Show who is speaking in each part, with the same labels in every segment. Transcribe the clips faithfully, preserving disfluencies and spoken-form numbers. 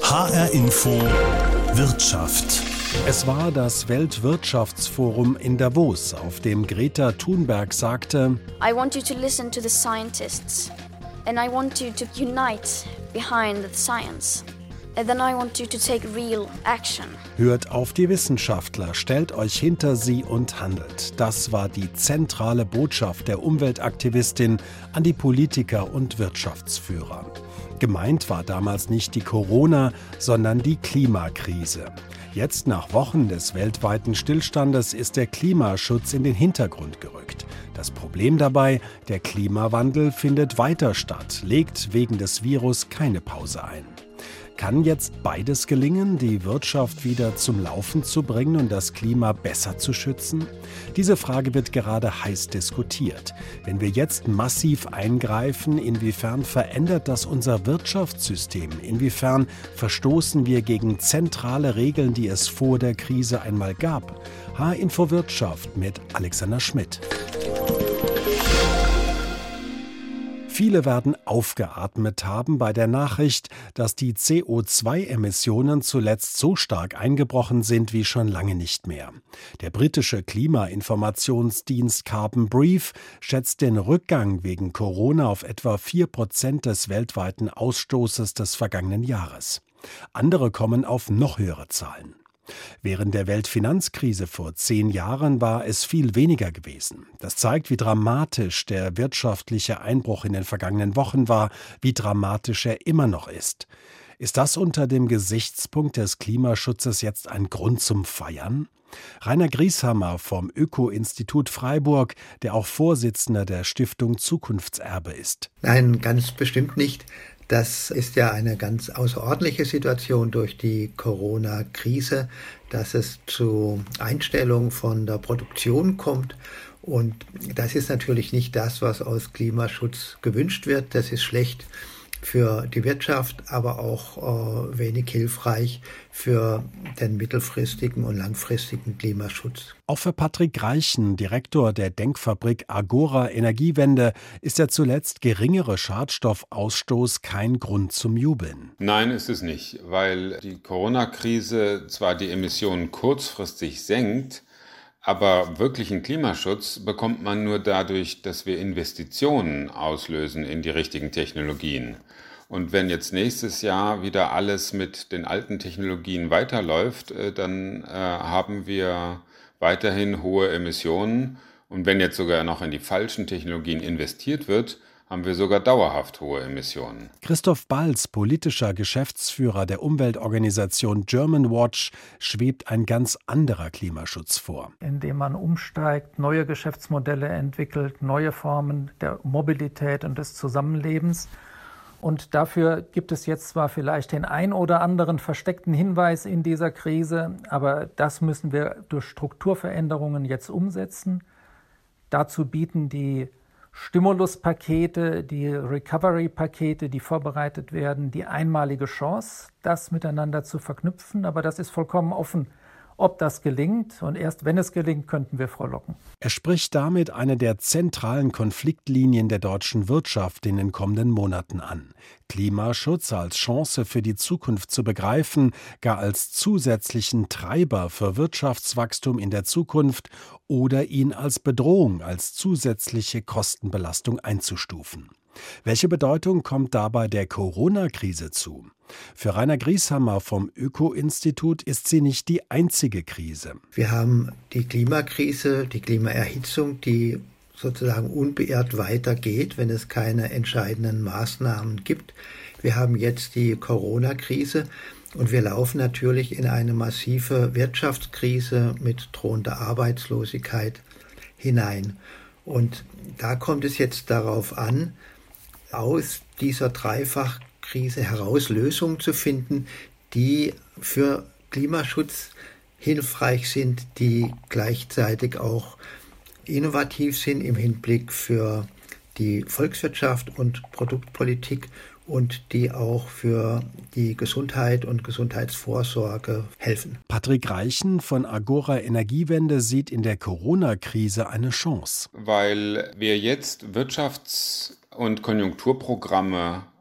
Speaker 1: H R Info Wirtschaft.
Speaker 2: Es war das Weltwirtschaftsforum in Davos, auf dem Greta Thunberg sagte:
Speaker 3: I want you to listen to the scientists and I want you to unite behind the science. And then I want you to take real action.
Speaker 2: Hört auf die Wissenschaftler, stellt euch hinter sie und handelt. Das war die zentrale Botschaft der Umweltaktivistin an die Politiker und Wirtschaftsführer. Gemeint war damals nicht die Corona, sondern die Klimakrise. Jetzt, nach Wochen des weltweiten Stillstandes, ist der Klimaschutz in den Hintergrund gerückt. Das Problem dabei: der Klimawandel findet weiter statt, legt wegen des Virus keine Pause ein. Kann jetzt beides gelingen, die Wirtschaft wieder zum Laufen zu bringen und das Klima besser zu schützen? Diese Frage wird gerade heiß diskutiert. Wenn wir jetzt massiv eingreifen, inwiefern verändert das unser Wirtschaftssystem? Inwiefern verstoßen wir gegen zentrale Regeln, die es vor der Krise einmal gab? H R Info Wirtschaft mit Alexander Schmidt. Viele werden aufgeatmet haben bei der Nachricht, dass die C O zwei Emissionen zuletzt so stark eingebrochen sind wie schon lange nicht mehr. Der britische Klimainformationsdienst Carbon Brief schätzt den Rückgang wegen Corona auf etwa vier Prozent des weltweiten Ausstoßes des vergangenen Jahres. Andere kommen auf noch höhere Zahlen. Während der Weltfinanzkrise vor zehn Jahren war es viel weniger gewesen. Das zeigt, wie dramatisch der wirtschaftliche Einbruch in den vergangenen Wochen war, wie dramatisch er immer noch ist. Ist das unter dem Gesichtspunkt des Klimaschutzes jetzt ein Grund zum Feiern? Rainer Grieshammer vom Öko-Institut Freiburg, der auch Vorsitzender der Stiftung Zukunftserbe ist.
Speaker 4: Nein, ganz bestimmt nicht. Das ist ja eine ganz außerordentliche Situation durch die Corona-Krise, dass es zu Einstellung von der Produktion kommt. Und das ist natürlich nicht das, was aus Klimaschutz gewünscht wird. Das ist schlecht für die Wirtschaft, aber auch äh, wenig hilfreich für den mittelfristigen und langfristigen Klimaschutz.
Speaker 2: Auch für Patrick Reichen, Direktor der Denkfabrik Agora Energiewende, ist der zuletzt geringere Schadstoffausstoß kein Grund zum Jubeln.
Speaker 5: Nein, ist es nicht, weil die Corona-Krise zwar die Emissionen kurzfristig senkt, aber wirklichen Klimaschutz bekommt man nur dadurch, dass wir Investitionen auslösen in die richtigen Technologien. Und wenn jetzt nächstes Jahr wieder alles mit den alten Technologien weiterläuft, dann äh, haben wir weiterhin hohe Emissionen. Und wenn jetzt sogar noch in die falschen Technologien investiert wird, haben wir sogar dauerhaft hohe Emissionen.
Speaker 2: Christoph Balz, politischer Geschäftsführer der Umweltorganisation Germanwatch, schwebt ein ganz anderer Klimaschutz vor.
Speaker 6: Indem man umsteigt, neue Geschäftsmodelle entwickelt, neue Formen der Mobilität und des Zusammenlebens. Und dafür gibt es jetzt zwar vielleicht den ein oder anderen versteckten Hinweis in dieser Krise, aber das müssen wir durch Strukturveränderungen jetzt umsetzen. Dazu bieten die Stimuluspakete, die Recovery-Pakete, die vorbereitet werden, die einmalige Chance, das miteinander zu verknüpfen. Aber das ist vollkommen offen, ob das gelingt. Und erst wenn es gelingt, könnten wir frohlocken.
Speaker 2: Er spricht damit eine der zentralen Konfliktlinien der deutschen Wirtschaft in den kommenden Monaten an. Klimaschutz als Chance für die Zukunft zu begreifen, gar als zusätzlichen Treiber für Wirtschaftswachstum in der Zukunft oder ihn als Bedrohung, als zusätzliche Kostenbelastung einzustufen. Welche Bedeutung kommt dabei der Corona-Krise zu? Für Rainer Grieshammer vom Öko-Institut ist sie nicht die einzige Krise.
Speaker 4: Wir haben die Klimakrise, die Klimaerhitzung, die sozusagen unbeirrt weitergeht, wenn es keine entscheidenden Maßnahmen gibt. Wir haben jetzt die Corona-Krise und wir laufen natürlich in eine massive Wirtschaftskrise mit drohender Arbeitslosigkeit hinein. Und da kommt es jetzt darauf an, aus dieser Dreifachkrise heraus Lösungen zu finden, die für Klimaschutz hilfreich sind, die gleichzeitig auch innovativ sind im Hinblick für die Volkswirtschaft und Produktpolitik und die auch für die Gesundheit und Gesundheitsvorsorge helfen.
Speaker 2: Patrick Reichen von Agora Energiewende sieht in der Corona-Krise eine Chance.
Speaker 5: Weil wir jetzt Wirtschafts- und Konjunkturprogramme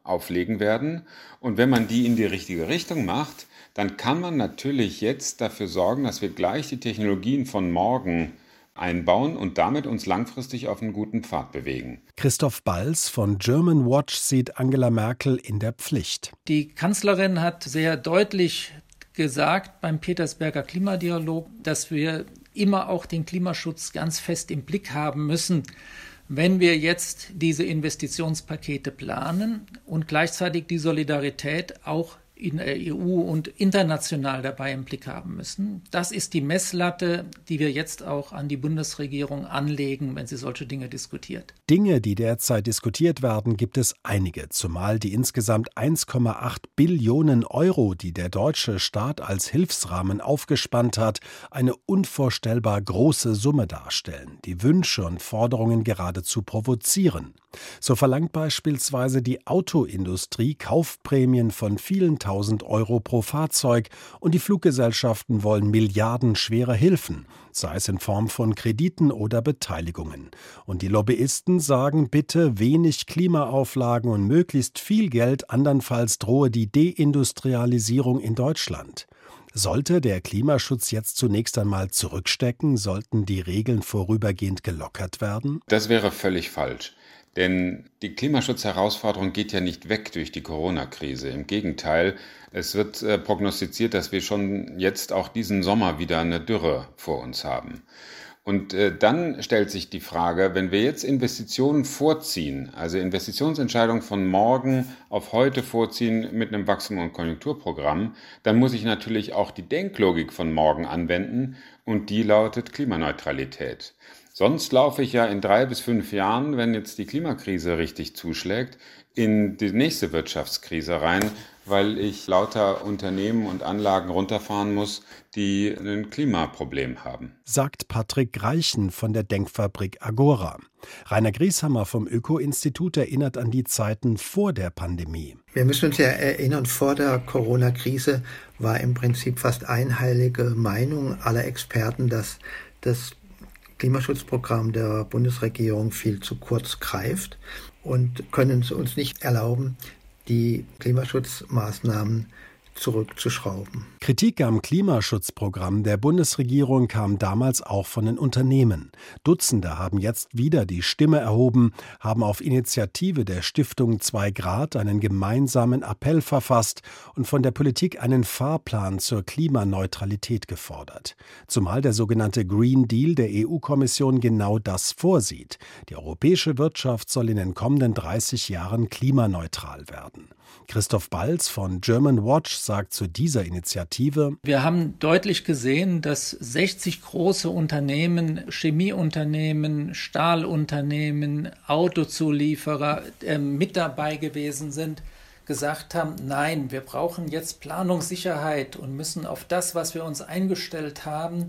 Speaker 5: auflegen werden. Und wenn man die in die richtige Richtung macht, dann kann man natürlich jetzt dafür sorgen, dass wir gleich die Technologien von morgen einbauen und damit uns langfristig auf einen guten Pfad bewegen.
Speaker 2: Christoph Balz von German Watch sieht Angela Merkel in der Pflicht.
Speaker 6: Die Kanzlerin hat sehr deutlich gesagt beim Petersberger Klimadialog, dass wir immer auch den Klimaschutz ganz fest im Blick haben müssen, wenn wir jetzt diese Investitionspakete planen und gleichzeitig die Solidarität auch in der E U und international dabei im Blick haben müssen. Das ist die Messlatte, die wir jetzt auch an die Bundesregierung anlegen, wenn sie solche Dinge diskutiert.
Speaker 2: Dinge, die derzeit diskutiert werden, gibt es einige, zumal die insgesamt eins Komma acht Billionen Euro, die der deutsche Staat als Hilfsrahmen aufgespannt hat, eine unvorstellbar große Summe darstellen, die Wünsche und Forderungen geradezu provozieren. So verlangt beispielsweise die Autoindustrie Kaufprämien von vielen tausend Euro pro Fahrzeug und die Fluggesellschaften wollen milliardenschwere Hilfen, sei es in Form von Krediten oder Beteiligungen. Und die Lobbyisten sagen, bitte wenig Klimaauflagen und möglichst viel Geld, andernfalls drohe die Deindustrialisierung in Deutschland. Sollte der Klimaschutz jetzt zunächst einmal zurückstecken, sollten die Regeln vorübergehend gelockert werden?
Speaker 5: Das wäre völlig falsch. Denn die Klimaschutzherausforderung geht ja nicht weg durch die Corona-Krise. Im Gegenteil, es wird äh, prognostiziert, dass wir schon jetzt auch diesen Sommer wieder eine Dürre vor uns haben. Und äh, dann stellt sich die Frage, wenn wir jetzt Investitionen vorziehen, also Investitionsentscheidungen von morgen auf heute vorziehen mit einem Wachstum- und Konjunkturprogramm, dann muss ich natürlich auch die Denklogik von morgen anwenden und die lautet Klimaneutralität. Sonst laufe ich ja in drei bis fünf Jahren, wenn jetzt die Klimakrise richtig zuschlägt, in die nächste Wirtschaftskrise rein, weil ich lauter Unternehmen und Anlagen runterfahren muss, die ein Klimaproblem haben.
Speaker 2: Sagt Patrick Reichen von der Denkfabrik Agora. Rainer Grieshammer vom Öko-Institut erinnert an die Zeiten vor der Pandemie.
Speaker 4: Wir müssen uns ja erinnern, vor der Corona-Krise war im Prinzip fast einhellige Meinung aller Experten, dass das Klimaschutzprogramm der Bundesregierung viel zu kurz greift und können es uns nicht erlauben, die Klimaschutzmaßnahmen zurückzuschrauben.
Speaker 2: Kritik am Klimaschutzprogramm der Bundesregierung kam damals auch von den Unternehmen. Dutzende haben jetzt wieder die Stimme erhoben, haben auf Initiative der Stiftung zwei Grad einen gemeinsamen Appell verfasst und von der Politik einen Fahrplan zur Klimaneutralität gefordert. Zumal der sogenannte Green Deal der E U-Kommission genau das vorsieht. Die europäische Wirtschaft soll in den kommenden dreißig Jahren klimaneutral werden. Christoph Balz von German Watch sagt zu dieser Initiative:
Speaker 6: Wir haben deutlich gesehen, dass sechzig große Unternehmen, Chemieunternehmen, Stahlunternehmen, Autozulieferer äh, mit dabei gewesen sind, gesagt haben, nein, wir brauchen jetzt Planungssicherheit und müssen auf das, was wir uns eingestellt haben,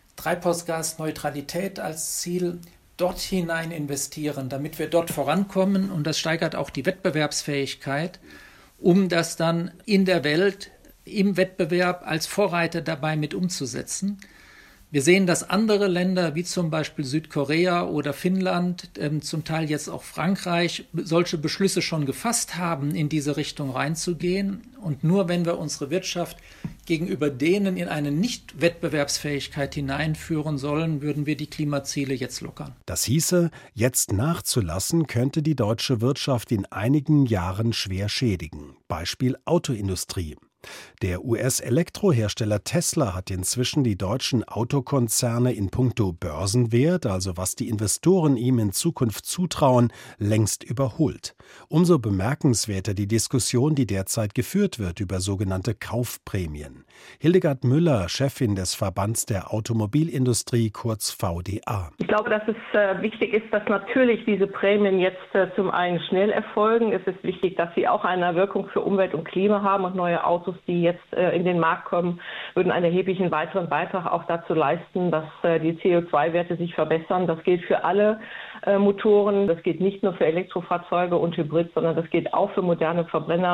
Speaker 6: Treibhausgasneutralität als Ziel, dort hinein investieren, damit wir dort vorankommen, und das steigert auch die Wettbewerbsfähigkeit, um das dann in der Welt im Wettbewerb als Vorreiter dabei mit umzusetzen. Wir sehen, dass andere Länder wie zum Beispiel Südkorea oder Finnland, ähm, zum Teil jetzt auch Frankreich, solche Beschlüsse schon gefasst haben, in diese Richtung reinzugehen. Und nur wenn wir unsere Wirtschaft gegenüber denen in eine Nicht-Wettbewerbsfähigkeit hineinführen sollen, würden wir die Klimaziele jetzt lockern.
Speaker 2: Das hieße, jetzt nachzulassen, könnte die deutsche Wirtschaft in einigen Jahren schwer schädigen. Beispiel Autoindustrie. Der U S-Elektrohersteller Tesla hat inzwischen die deutschen Autokonzerne in puncto Börsenwert, also was die Investoren ihm in Zukunft zutrauen, längst überholt. Umso bemerkenswerter die Diskussion, die derzeit geführt wird über sogenannte Kaufprämien. Hildegard Müller, Chefin des Verbands der Automobilindustrie, kurz V D A.
Speaker 7: Ich glaube, dass es äh, wichtig ist, dass natürlich diese Prämien jetzt äh, zum einen schnell erfolgen. Es ist wichtig, dass sie auch eine Wirkung für Umwelt und Klima haben, und neue Autos, die jetzt äh, in den Markt kommen, würden einen erheblichen weiteren Beitrag auch dazu leisten, dass äh, die C O zwei Werte sich verbessern. Das gilt für alle äh, Motoren. Das gilt nicht nur für Elektrofahrzeuge und Hybrid, sondern das gilt auch für moderne Verbrenner,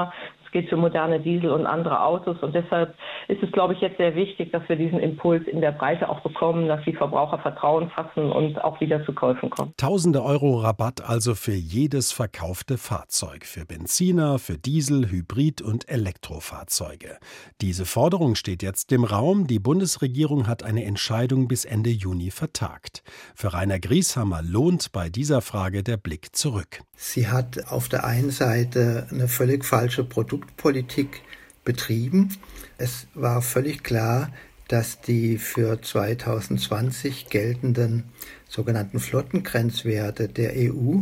Speaker 7: Es geht für moderne Diesel und andere Autos. Und deshalb ist es, glaube ich, jetzt sehr wichtig, dass wir diesen Impuls in der Breite auch bekommen, dass die Verbraucher Vertrauen fassen und auch wieder zu Käufen kommen.
Speaker 2: Tausende Euro Rabatt also für jedes verkaufte Fahrzeug. Für Benziner, für Diesel, Hybrid- und Elektrofahrzeuge. Diese Forderung steht jetzt im Raum. Die Bundesregierung hat eine Entscheidung bis Ende Juni vertagt. Für Rainer Grieshammer lohnt bei dieser Frage der Blick zurück.
Speaker 4: Sie hat auf der einen Seite eine völlig falsche Produktpolitik betrieben. Es war völlig klar, dass die für zweitausendzwanzig geltenden sogenannten Flottengrenzwerte der E U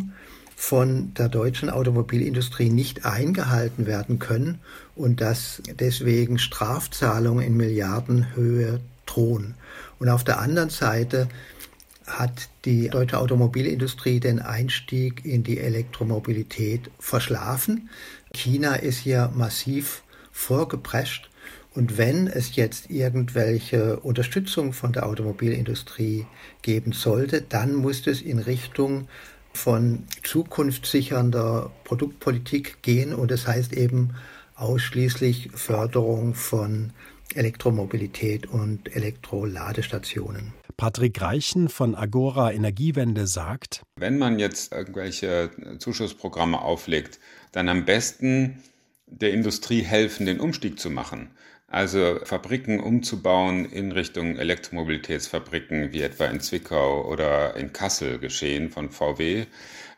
Speaker 4: von der deutschen Automobilindustrie nicht eingehalten werden können und dass deswegen Strafzahlungen in Milliardenhöhe drohen. Und auf der anderen Seite hat die deutsche Automobilindustrie den Einstieg in die Elektromobilität verschlafen. China ist hier massiv vorgeprescht. Und wenn es jetzt irgendwelche Unterstützung von der Automobilindustrie geben sollte, dann muss es in Richtung von zukunftssichernder Produktpolitik gehen. Und das heißt eben ausschließlich Förderung von Elektromobilität und Elektroladestationen.
Speaker 2: Patrick Reichen von Agora Energiewende sagt:
Speaker 5: Wenn man jetzt irgendwelche Zuschussprogramme auflegt, dann am besten der Industrie helfen, den Umstieg zu machen. Also Fabriken umzubauen in Richtung Elektromobilitätsfabriken, wie etwa in Zwickau oder in Kassel geschehen von V W.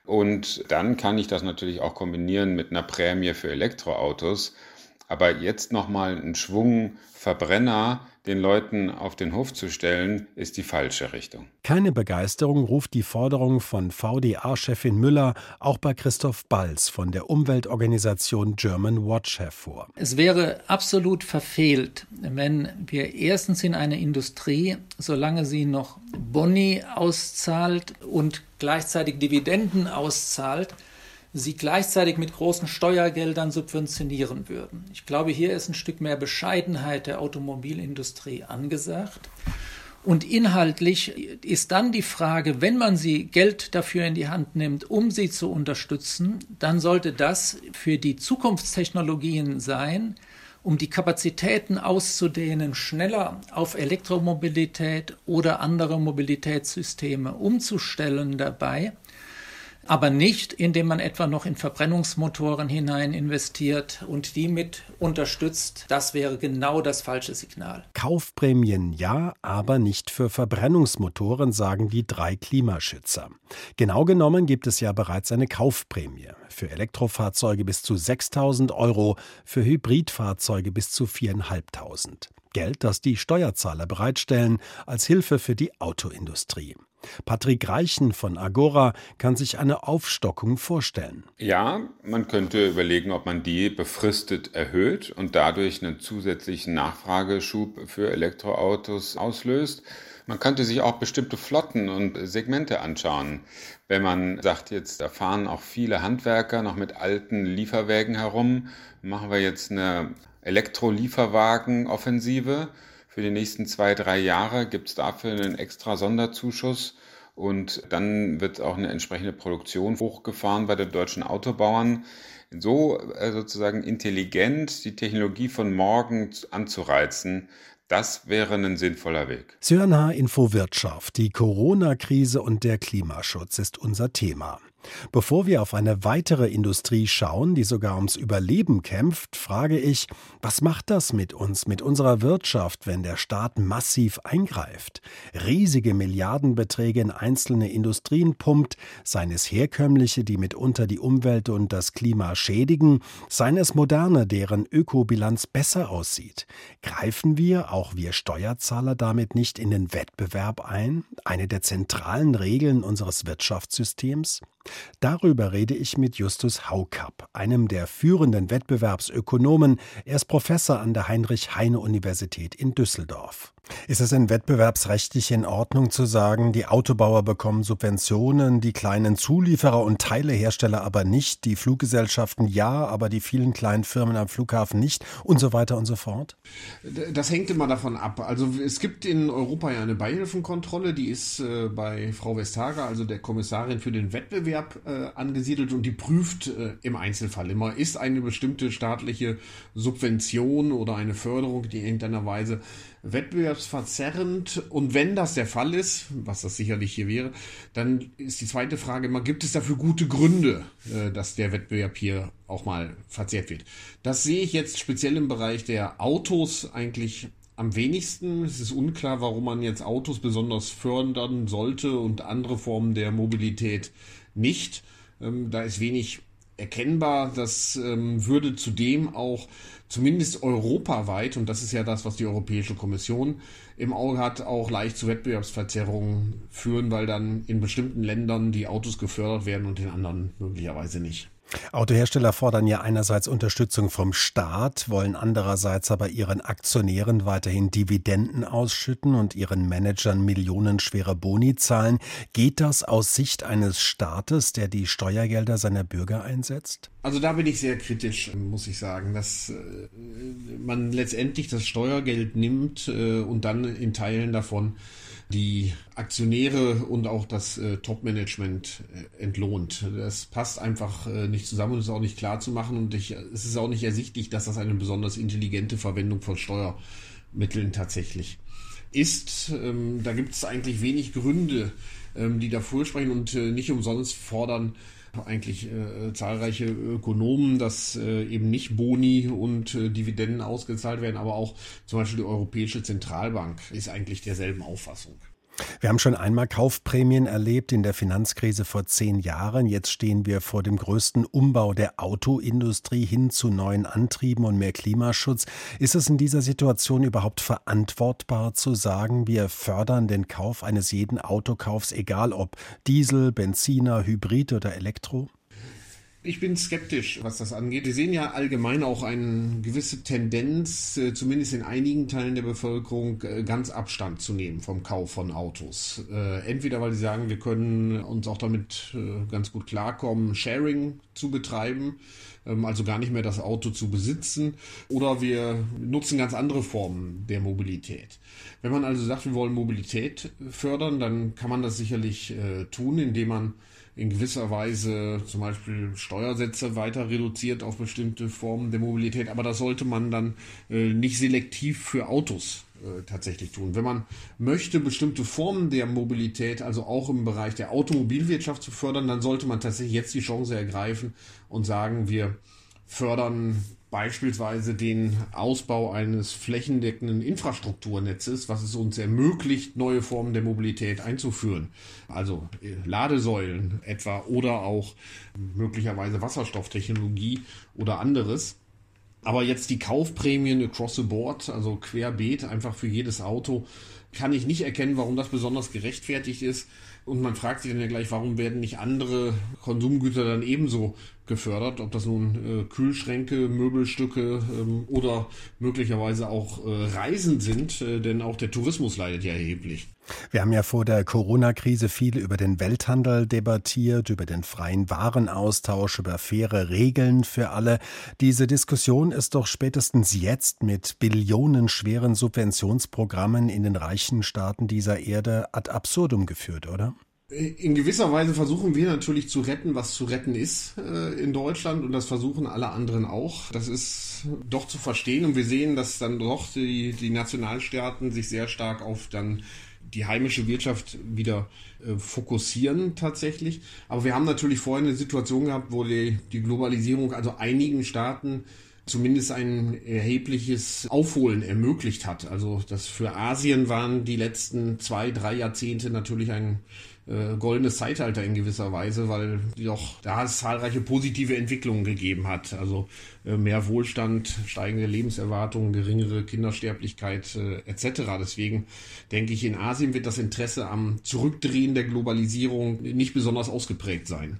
Speaker 5: Und dann kann ich das natürlich auch kombinieren mit einer Prämie für Elektroautos. Aber jetzt nochmal einen Schwung Verbrenner den Leuten auf den Hof zu stellen, ist die falsche Richtung.
Speaker 2: Keine Begeisterung ruft die Forderung von V D A-Chefin Müller auch bei Christoph Balz von der Umweltorganisation German Watch hervor.
Speaker 6: Es wäre absolut verfehlt, wenn wir erstens in einer Industrie, solange sie noch Boni auszahlt und gleichzeitig Dividenden auszahlt, sie gleichzeitig mit großen Steuergeldern subventionieren würden. Ich glaube, hier ist ein Stück mehr Bescheidenheit der Automobilindustrie angesagt. Und inhaltlich ist dann die Frage, wenn man sie Geld dafür in die Hand nimmt, um sie zu unterstützen, dann sollte das für die Zukunftstechnologien sein, um die Kapazitäten auszudehnen, schneller auf Elektromobilität oder andere Mobilitätssysteme umzustellen dabei. Aber nicht, indem man etwa noch in Verbrennungsmotoren hinein investiert und die mit unterstützt. Das wäre genau das falsche Signal.
Speaker 2: Kaufprämien ja, aber nicht für Verbrennungsmotoren, sagen die drei Klimaschützer. Genau genommen gibt es ja bereits eine Kaufprämie. Für Elektrofahrzeuge bis zu sechstausend Euro, für Hybridfahrzeuge bis zu viertausendfünfhundert. Geld, das die Steuerzahler bereitstellen als Hilfe für die Autoindustrie. Patrick Reichen von Agora kann sich eine Aufstockung vorstellen.
Speaker 5: Ja, man könnte überlegen, ob man die befristet erhöht und dadurch einen zusätzlichen Nachfrageschub für Elektroautos auslöst. Man könnte sich auch bestimmte Flotten und Segmente anschauen. Wenn man sagt, jetzt da fahren auch viele Handwerker noch mit alten Lieferwägen herum, machen wir jetzt eine Elektrolieferwagen-Offensive. Für die nächsten zwei, drei Jahre gibt es dafür einen extra Sonderzuschuss und dann wird auch eine entsprechende Produktion hochgefahren bei den deutschen Autobauern. So äh, sozusagen intelligent die Technologie von morgen anzureizen, das wäre ein sinnvoller Weg.
Speaker 2: Sie hören H Info Wirtschaft. Die Corona-Krise und der Klimaschutz ist unser Thema. Bevor wir auf eine weitere Industrie schauen, die sogar ums Überleben kämpft, frage ich, was macht das mit uns, mit unserer Wirtschaft, wenn der Staat massiv eingreift? Riesige Milliardenbeträge in einzelne Industrien pumpt, seien es herkömmliche, die mitunter die Umwelt und das Klima schädigen, seien es moderne, deren Ökobilanz besser aussieht. Greifen wir, auch wir Steuerzahler, damit nicht in den Wettbewerb ein, eine der zentralen Regeln unseres Wirtschaftssystems? Darüber rede ich mit Justus Haukapp, einem der führenden Wettbewerbsökonomen. Er ist Professor an der Heinrich-Heine-Universität in Düsseldorf. Ist es denn wettbewerbsrechtlich in Ordnung zu sagen, die Autobauer bekommen Subventionen, die kleinen Zulieferer und Teilehersteller aber nicht, die Fluggesellschaften ja, aber die vielen kleinen Firmen am Flughafen nicht und so weiter und so fort?
Speaker 8: Das hängt immer davon ab. Also es gibt in Europa ja eine Beihilfenkontrolle, die ist äh, bei Frau Vestager, also der Kommissarin für den Wettbewerb, äh, angesiedelt und die prüft äh, im Einzelfall immer, ist eine bestimmte staatliche Subvention oder eine Förderung, die in irgendeiner Weise wettbewerbsverzerrend, und wenn das der Fall ist, was das sicherlich hier wäre, dann ist die zweite Frage immer, gibt es dafür gute Gründe, dass der Wettbewerb hier auch mal verzerrt wird? Das sehe ich jetzt speziell im Bereich der Autos eigentlich am wenigsten. Es ist unklar, warum man jetzt Autos besonders fördern sollte und andere Formen der Mobilität nicht. Da ist wenig erkennbar. Das ähm, würde zudem auch zumindest europaweit, und das ist ja das, was die Europäische Kommission im Auge hat, auch leicht zu Wettbewerbsverzerrungen führen, weil dann in bestimmten Ländern die Autos gefördert werden und in anderen möglicherweise nicht.
Speaker 2: Autohersteller fordern ja einerseits Unterstützung vom Staat, wollen andererseits aber ihren Aktionären weiterhin Dividenden ausschütten und ihren Managern millionenschwere Boni zahlen. Geht das aus Sicht eines Staates, der die Steuergelder seiner Bürger einsetzt?
Speaker 8: Also da bin ich sehr kritisch, muss ich sagen, dass äh, man letztendlich das Steuergeld nimmt äh, und dann in Teilen davon die Aktionäre und auch das äh, Top-Management äh, entlohnt. Das passt einfach äh, nicht zusammen und ist auch nicht klar zu machen, und ich, es ist auch nicht ersichtlich, dass das eine besonders intelligente Verwendung von Steuermitteln tatsächlich ist. Ähm, da gibt es eigentlich wenig Gründe, ähm, die dafür sprechen, und äh, nicht umsonst fordern eigentlich äh, zahlreiche Ökonomen, dass äh, eben nicht Boni und äh, Dividenden ausgezahlt werden, aber auch zum Beispiel die Europäische Zentralbank ist eigentlich derselben Auffassung.
Speaker 2: Wir haben schon einmal Kaufprämien erlebt in der Finanzkrise vor zehn Jahren. Jetzt stehen wir vor dem größten Umbau der Autoindustrie hin zu neuen Antrieben und mehr Klimaschutz. Ist es in dieser Situation überhaupt verantwortbar zu sagen, wir fördern den Kauf eines jeden Autokaufs, egal ob Diesel, Benziner, Hybrid oder Elektro?
Speaker 8: Ich bin skeptisch, was das angeht. Wir sehen ja allgemein auch eine gewisse Tendenz, zumindest in einigen Teilen der Bevölkerung, ganz Abstand zu nehmen vom Kauf von Autos. Entweder weil sie sagen, wir können uns auch damit ganz gut klarkommen, Sharing zu betreiben, also gar nicht mehr das Auto zu besitzen, oder wir nutzen ganz andere Formen der Mobilität. Wenn man also sagt, wir wollen Mobilität fördern, dann kann man das sicherlich tun, indem man in gewisser Weise zum Beispiel Steuersätze weiter reduziert auf bestimmte Formen der Mobilität. Aber das sollte man dann äh, nicht selektiv für Autos äh, tatsächlich tun. Wenn man möchte, bestimmte Formen der Mobilität, also auch im Bereich der Automobilwirtschaft zu fördern, dann sollte man tatsächlich jetzt die Chance ergreifen und sagen, wir fördern beispielsweise den Ausbau eines flächendeckenden Infrastrukturnetzes, was es uns ermöglicht, neue Formen der Mobilität einzuführen. Also Ladesäulen etwa oder auch möglicherweise Wasserstofftechnologie oder anderes. Aber jetzt die Kaufprämien across the board, also querbeet, einfach für jedes Auto, kann ich nicht erkennen, warum das besonders gerechtfertigt ist. Und man fragt sich dann ja gleich, warum werden nicht andere Konsumgüter dann ebenso gefördert, ob das nun äh, Kühlschränke, Möbelstücke ähm, oder möglicherweise auch äh, Reisen sind, äh, denn auch der Tourismus leidet ja erheblich.
Speaker 2: Wir haben ja vor der Corona-Krise viel über den Welthandel debattiert, über den freien Warenaustausch, über faire Regeln für alle. Diese Diskussion ist doch spätestens jetzt mit billionenschweren Subventionsprogrammen in den reichen Staaten dieser Erde ad absurdum geführt, oder?
Speaker 8: In gewisser Weise versuchen wir natürlich zu retten, was zu retten ist äh, in Deutschland, und das versuchen alle anderen auch. Das ist doch zu verstehen, und wir sehen, dass dann doch die, die Nationalstaaten sich sehr stark auf dann die heimische Wirtschaft wieder äh, fokussieren tatsächlich. Aber wir haben natürlich vorhin eine Situation gehabt, wo die, die Globalisierung also einigen Staaten zumindest ein erhebliches Aufholen ermöglicht hat. Also das für Asien waren die letzten zwei, drei Jahrzehnte natürlich ein äh, goldenes Zeitalter in gewisser Weise, weil doch da es zahlreiche positive Entwicklungen gegeben hat. Also äh, mehr Wohlstand, steigende Lebenserwartung, geringere Kindersterblichkeit äh, et cetera. Deswegen denke ich, in Asien wird das Interesse am Zurückdrehen der Globalisierung nicht besonders ausgeprägt sein.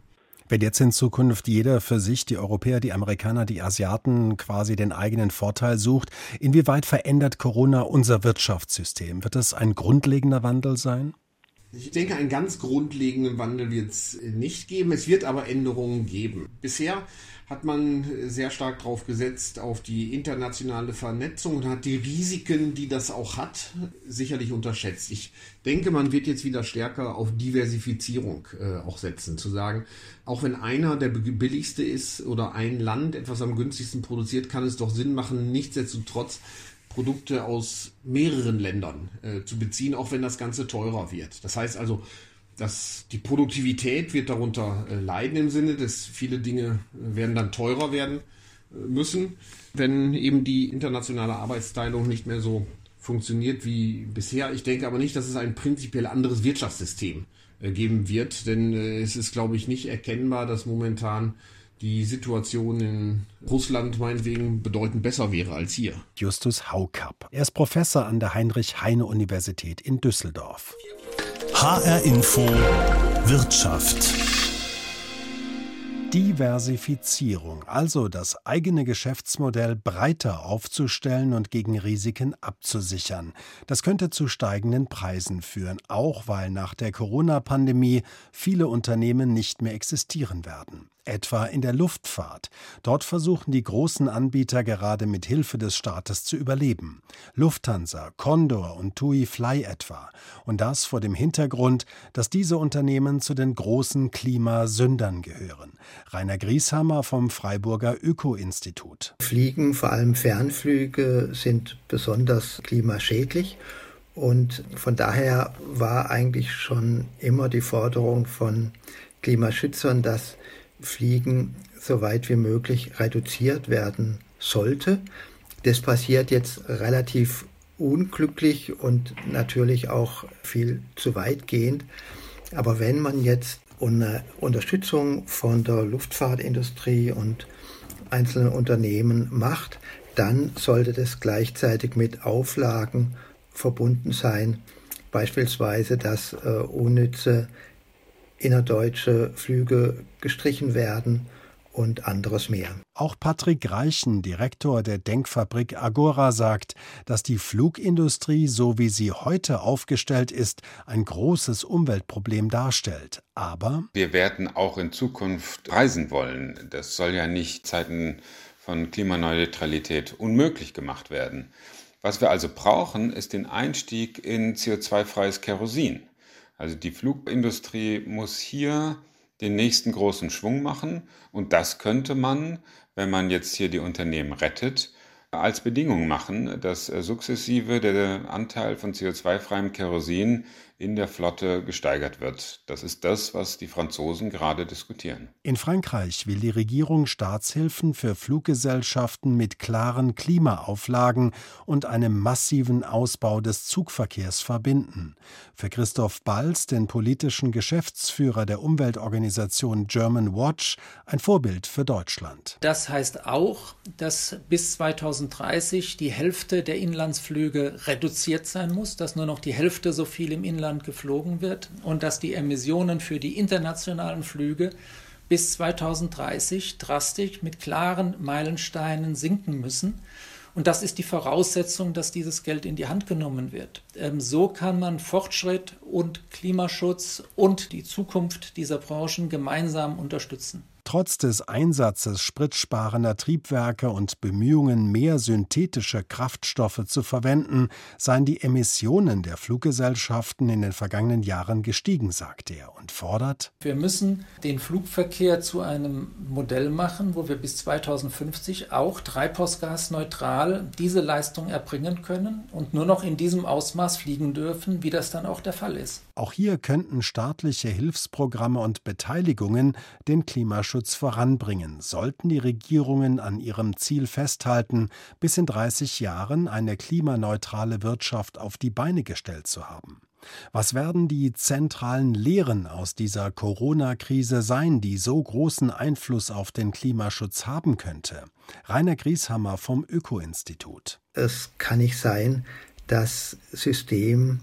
Speaker 2: Wenn jetzt in Zukunft jeder für sich, die Europäer, die Amerikaner, die Asiaten, quasi den eigenen Vorteil sucht, inwieweit verändert Corona unser Wirtschaftssystem? Wird das ein grundlegender Wandel sein?
Speaker 8: Ich denke, einen ganz grundlegenden Wandel wird es nicht geben. Es wird aber Änderungen geben. Bisher hat man sehr stark darauf gesetzt, auf die internationale Vernetzung und hat die Risiken, die das auch hat, sicherlich unterschätzt. Ich denke, man wird jetzt wieder stärker auf Diversifizierung äh, auch setzen. Zu sagen, auch wenn einer der billigste ist oder ein Land etwas am günstigsten produziert, kann es doch Sinn machen, nichtsdestotrotz Produkte aus mehreren Ländern äh, zu beziehen, auch wenn das Ganze teurer wird. Das heißt also, dass die Produktivität wird darunter äh, leiden im Sinne, dass viele Dinge äh, werden dann teurer werden äh, müssen, wenn eben die internationale Arbeitsteilung nicht mehr so funktioniert wie bisher. Ich denke aber nicht, dass es ein prinzipiell anderes Wirtschaftssystem äh, geben wird, denn äh, es ist, glaube ich, nicht erkennbar, dass momentan die Situation in Russland meinetwegen bedeutend besser wäre als hier.
Speaker 2: Justus Haukapp. Er ist Professor an der Heinrich-Heine-Universität in Düsseldorf.
Speaker 1: H R Info Wirtschaft.
Speaker 2: Diversifizierung, also das eigene Geschäftsmodell breiter aufzustellen und gegen Risiken abzusichern. Das könnte zu steigenden Preisen führen, auch weil nach der Corona-Pandemie viele Unternehmen nicht mehr existieren werden. Etwa in der Luftfahrt. Dort versuchen die großen Anbieter gerade mit Hilfe des Staates zu überleben. Lufthansa, Condor und TUI Fly etwa. Und das vor dem Hintergrund, dass diese Unternehmen zu den großen Klimasündern gehören. Rainer Grieshammer vom Freiburger Öko-Institut.
Speaker 4: Fliegen, vor allem Fernflüge, sind besonders klimaschädlich. Und von daher war eigentlich schon immer die Forderung von Klimaschützern, dass Fliegen so weit wie möglich reduziert werden sollte. Das passiert jetzt relativ unglücklich und natürlich auch viel zu weitgehend. Aber wenn man jetzt eine Unterstützung von der Luftfahrtindustrie und einzelnen Unternehmen macht, dann sollte das gleichzeitig mit Auflagen verbunden sein. Beispielsweise, dass äh, unnütze innerdeutsche Flüge gestrichen werden und anderes mehr.
Speaker 2: Auch Patrick Reichen, Direktor der Denkfabrik Agora, sagt, dass die Flugindustrie, so wie sie heute aufgestellt ist, ein großes Umweltproblem darstellt. Aber
Speaker 5: wir werden auch in Zukunft reisen wollen. Das soll ja nicht Zeiten von Klimaneutralität unmöglich gemacht werden. Was wir also brauchen, ist den Einstieg in C O zwei freies Kerosin. Also die Flugindustrie muss hier den nächsten großen Schwung machen und das könnte man, wenn man jetzt hier die Unternehmen rettet, als Bedingung machen, dass sukzessive der Anteil von C O zwei freiem Kerosin in der Flotte gesteigert wird. Das ist das, was die Franzosen gerade diskutieren.
Speaker 2: In Frankreich will die Regierung Staatshilfen für Fluggesellschaften mit klaren Klimaauflagen und einem massiven Ausbau des Zugverkehrs verbinden. Für Christoph Balz, den politischen Geschäftsführer der Umweltorganisation German Watch, ein Vorbild für Deutschland.
Speaker 6: Das heißt auch, dass bis zweitausenddreißig die Hälfte der Inlandsflüge reduziert sein muss, dass nur noch die Hälfte so viel im Inland geflogen wird und dass die Emissionen für die internationalen Flüge bis zweitausenddreißig drastisch mit klaren Meilensteinen sinken müssen. Und das ist die Voraussetzung, dass dieses Geld in die Hand genommen wird. Ähm, so kann man Fortschritt und Klimaschutz und die Zukunft dieser Branchen gemeinsam unterstützen.
Speaker 2: Trotz des Einsatzes spritsparender Triebwerke und Bemühungen, mehr synthetische Kraftstoffe zu verwenden, seien die Emissionen der Fluggesellschaften in den vergangenen Jahren gestiegen, sagt er und fordert:
Speaker 6: Wir müssen den Flugverkehr zu einem Modell machen, wo wir bis zweitausendfünfzig auch treibhausgasneutral diese Leistung erbringen können und nur noch in diesem Ausmaß fliegen dürfen, wie das dann auch der Fall ist.
Speaker 2: Auch hier könnten staatliche Hilfsprogramme und Beteiligungen den Klimaschutz voranbringen, sollten die Regierungen an ihrem Ziel festhalten, bis in dreißig Jahren eine klimaneutrale Wirtschaft auf die Beine gestellt zu haben. Was werden die zentralen Lehren aus dieser Corona-Krise sein, die so großen Einfluss auf den Klimaschutz haben könnte? Rainer Grieshammer vom Öko-Institut.
Speaker 4: Es kann nicht sein, dass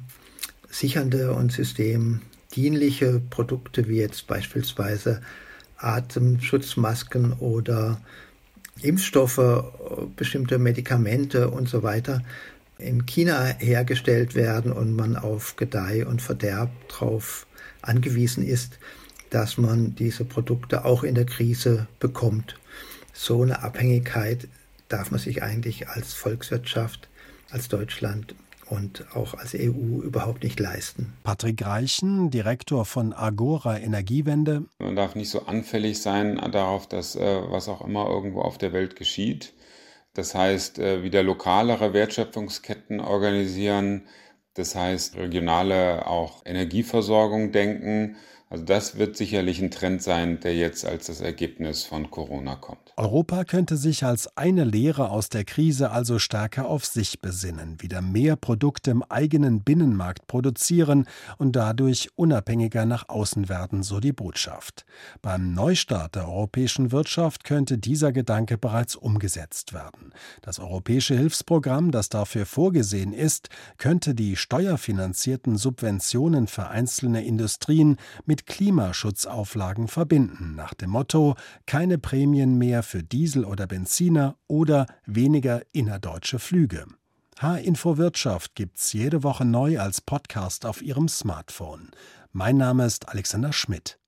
Speaker 4: systemsichernde und systemdienliche Produkte wie jetzt beispielsweise Atemschutzmasken oder Impfstoffe, bestimmte Medikamente und so weiter in China hergestellt werden und man auf Gedeih und Verderb darauf angewiesen ist, dass man diese Produkte auch in der Krise bekommt. So eine Abhängigkeit darf man sich eigentlich als Volkswirtschaft, als Deutschland und auch als E U überhaupt nicht leisten.
Speaker 2: Patrick Reichen, Direktor von Agora Energiewende.
Speaker 5: Man darf nicht so anfällig sein darauf, dass äh, was auch immer irgendwo auf der Welt geschieht. Das heißt, äh, wieder lokalere Wertschöpfungsketten organisieren. Das heißt, regionale auch Energieversorgung denken. Also das wird sicherlich ein Trend sein, der jetzt als das Ergebnis von Corona kommt.
Speaker 2: Europa könnte sich als eine Lehre aus der Krise also stärker auf sich besinnen, wieder mehr Produkte im eigenen Binnenmarkt produzieren und dadurch unabhängiger nach außen werden, so die Botschaft. Beim Neustart der europäischen Wirtschaft könnte dieser Gedanke bereits umgesetzt werden. Das europäische Hilfsprogramm, das dafür vorgesehen ist, könnte die steuerfinanzierten Subventionen für einzelne Industrien mit Klimaschutzauflagen verbinden, nach dem Motto: keine Prämien mehr für Diesel oder Benziner oder weniger innerdeutsche Flüge. H-Info Wirtschaft gibt's jede Woche neu als Podcast auf Ihrem Smartphone. Mein Name ist Alexander Schmidt.